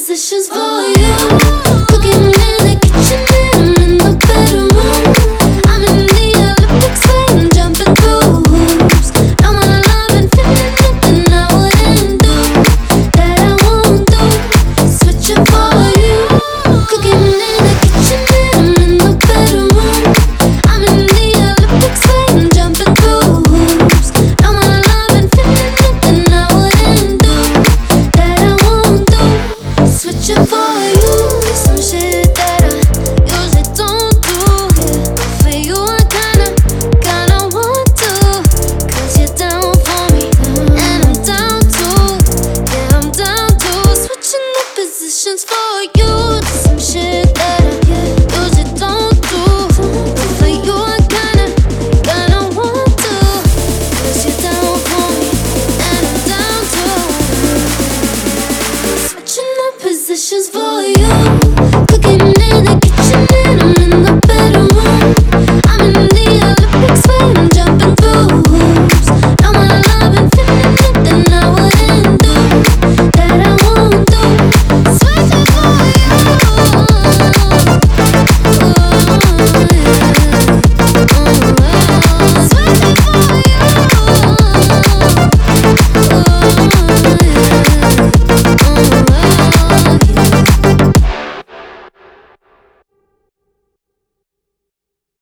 positions for you. Cooking in the kitchen and I'm in the bedroom. I'm in the Olympics when jumping through hoops. Know my love and feeling nothing I wouldn't do, that I won't do. Switching for you. Cooking in the kitchen and I'm in the bedroom. I'm in the Olympics when jumping through hoops. Know my love and feeling nothing I wouldn't do, that I won't do. Switching for you. Some shit that I usually don't do, yeah. For you I kinda want to, 'cause you're down for me and I'm down too. Yeah, I'm down too. Switching the positions for you. Some shit